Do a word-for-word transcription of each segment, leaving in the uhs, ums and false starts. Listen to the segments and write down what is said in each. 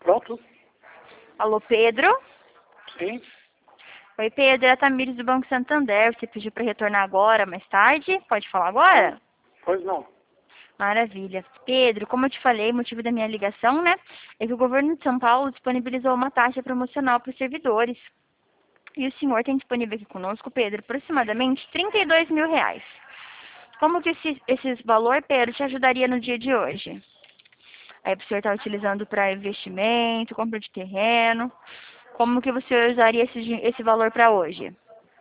Pronto? Alô, Pedro? Sim. Oi, Pedro, é a Tamires do Banco Santander. Você pediu para retornar agora, mais tarde? Pode falar agora? Pois não. Maravilha. Pedro, como eu te falei, o motivo da minha ligação, né, é que o governo de São Paulo disponibilizou uma taxa promocional para os servidores. E o senhor tem disponível aqui conosco, Pedro, aproximadamente trinta e dois mil reais. Como que esse, esse valor, Pedro, te ajudaria no dia de hoje? Aí o senhor está utilizando para investimento, compra de terreno. Como que você usaria esse, din- esse valor para hoje?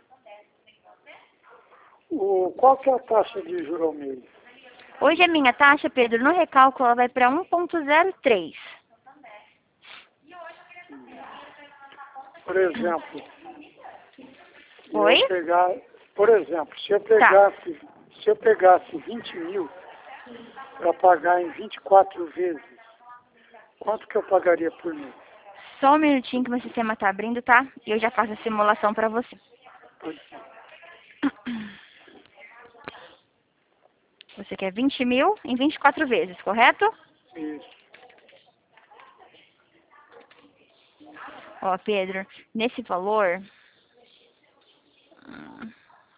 O, qual que é a taxa de juros ao mês? Hoje a minha taxa, Pedro, no recálculo, ela vai para um ponto zero três. Por exemplo, se Oi? eu pegar, por exemplo, se eu pegasse, se eu pegasse vinte mil para pagar em vinte e quatro vezes, quanto que eu pagaria por mês? Só um minutinho que meu sistema está abrindo, tá? E eu já faço a simulação para você. Pois Você quer vinte mil em vinte e quatro vezes, correto? isso. Ó, Pedro, nesse valor... hum,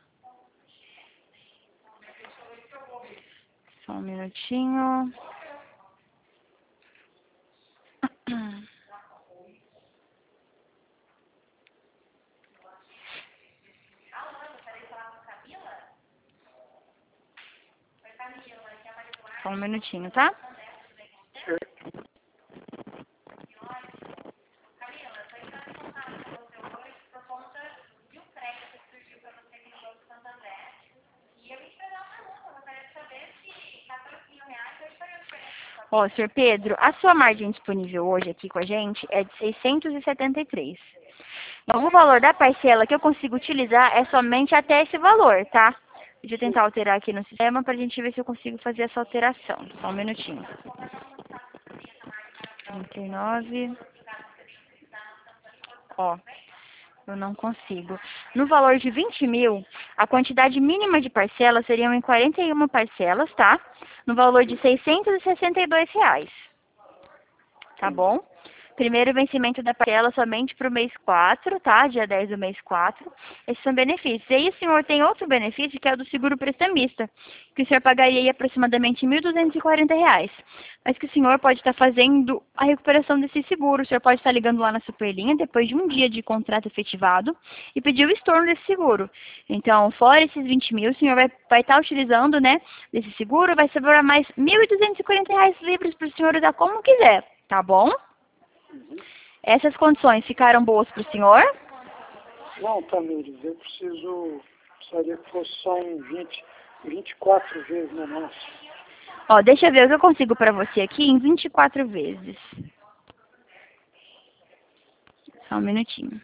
Só um minutinho. Só um minutinho, tá? Certo. Ó, senhor Pedro, a sua margem disponível hoje aqui com a gente é de seiscentos e setenta e três. Então, o valor da parcela que eu consigo utilizar é somente até esse valor, tá? Deixa eu tentar alterar aqui no sistema pra gente ver se eu consigo fazer essa alteração. Só um minutinho. trinta e nove. Ó, eu não consigo. No valor de vinte mil, a quantidade mínima de parcelas seriam em quarenta e uma parcelas, tá? No valor de seiscentos e sessenta e dois reais. Tá bom? Primeiro vencimento da parcela somente para o mês quatro, tá? Dia dez do mês quatro. Esses são benefícios. E aí o senhor tem outro benefício, que é o do seguro prestamista, que o senhor pagaria aí aproximadamente mil duzentos e quarenta reais. Mas que o senhor pode estar fazendo a recuperação desse seguro. O senhor pode estar ligando lá na Superlinha, depois de um dia de contrato efetivado, e pedir o estorno desse seguro. Então, fora esses vinte mil, o senhor vai, vai estar utilizando, né, desse seguro, vai sobrar mais mil duzentos e quarenta reais livres para o senhor usar como quiser. Tá bom? Essas condições ficaram boas para o senhor? Não, Tamires, eu preciso, precisaria que fosse só em vinte, vinte e quatro vezes no máximo. Ó, deixa eu ver o que eu consigo para você aqui em vinte e quatro vezes. Só um minutinho.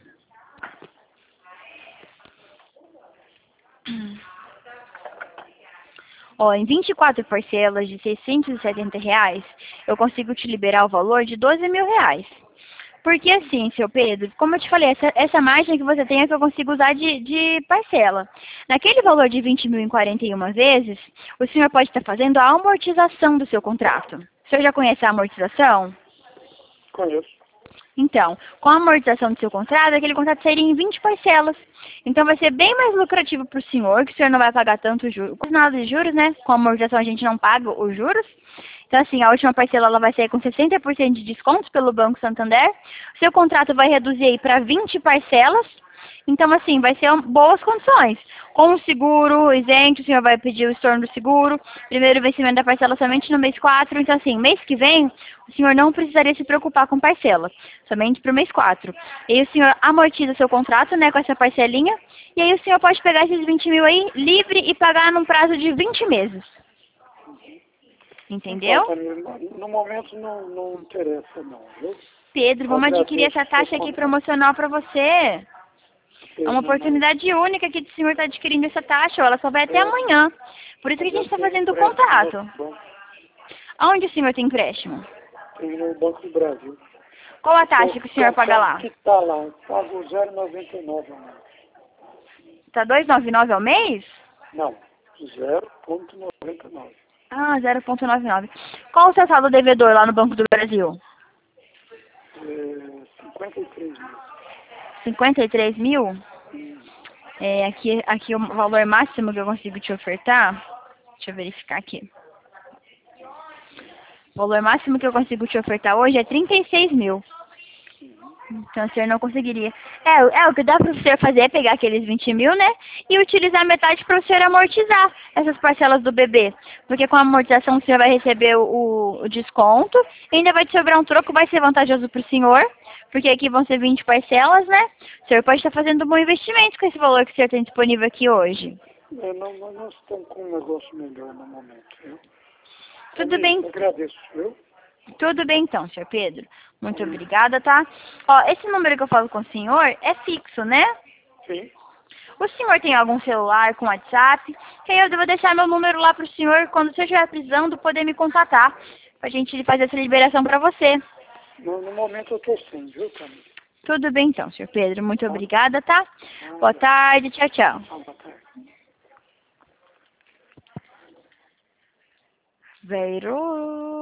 Ó, em vinte e quatro parcelas de seiscentos e setenta reais, eu consigo te liberar o valor de doze mil reais. Porque assim, seu Pedro, como eu te falei, essa, essa margem que você tem é que eu consigo usar de, de parcela. Naquele valor de vinte mil em quarenta e uma vezes, o senhor pode estar fazendo a amortização do seu contrato. O senhor já conhece a amortização? Conheço. Então, com a amortização do seu contrato, aquele contrato sairia em vinte parcelas. Então, vai ser bem mais lucrativo para o senhor, que o senhor não vai pagar tanto juros. Com nada de juros, né? Com a amortização a gente não paga os juros. Então, assim, a última parcela ela vai sair com sessenta por cento de descontos pelo Banco Santander. O seu contrato vai reduzir aí para vinte parcelas. Então, assim, vai ser um- boas condições. Com o seguro isento, o senhor vai pedir o estorno do seguro. Primeiro vencimento da parcela somente no mês quatro. Então, assim, mês que vem, o senhor não precisaria se preocupar com parcela. Somente para o mês quatro. E aí o senhor amortiza seu contrato, né, com essa parcelinha. E aí o senhor pode pegar esses vinte mil aí, livre, e pagar num prazo de vinte meses. Entendeu? Então, Tamires, no momento não, não interessa não, viu? Pedro, vamos adquirir Agradeço essa o seu taxa aqui contato. promocional para você. É uma Seja, mas oportunidade única que o senhor está adquirindo essa taxa. Ela só vai até é, amanhã. Por isso que a mas gente eu está tenho fazendo o empréstimo no contato. outro banco, Aonde o senhor tem empréstimo? tenho no Banco do Brasil. Qual a Eu taxa que o senhor paga lá? que está lá, eu pago zero vírgula noventa e nove ao mês. Tá dois reais e noventa e nove ao mês? Não, zero vírgula noventa e nove. Ah, zero vírgula noventa e nove. Qual o seu saldo devedor lá no Banco do Brasil? É, cinquenta e três mil. cinquenta e três mil? Hum. É, aqui, aqui o valor máximo que eu consigo te ofertar. Deixa eu verificar aqui. O valor máximo que eu consigo te ofertar hoje é trinta e seis mil. Então o senhor não conseguiria. É, é, o que dá para o senhor fazer é pegar aqueles vinte mil, né? E utilizar metade para o senhor amortizar essas parcelas do bebê. Porque com a amortização o senhor vai receber o, o desconto. E ainda vai te sobrar um troco, vai ser vantajoso para o senhor. Porque aqui vão ser vinte parcelas, né? O senhor pode estar fazendo um bom investimento com esse valor que o senhor tem disponível aqui hoje. É, não, não, nós estamos com um negócio melhor no momento, viu? Tudo Amigo, bem. agradeço, viu? Tudo bem então, senhor Pedro. Muito obrigada, tá? Ó, esse número que eu falo com o senhor é fixo, né? Sim. O senhor tem algum celular com WhatsApp? Que aí eu vou deixar meu número lá pro senhor, quando o senhor estiver precisando, poder me contatar. Pra gente fazer essa liberação pra você. No, no momento eu estou sem, viu, Camila? Tudo bem então, senhor Pedro. Muito obrigada, tá? Boa tarde, tchau, tchau. Ah, boa tarde. Veiro.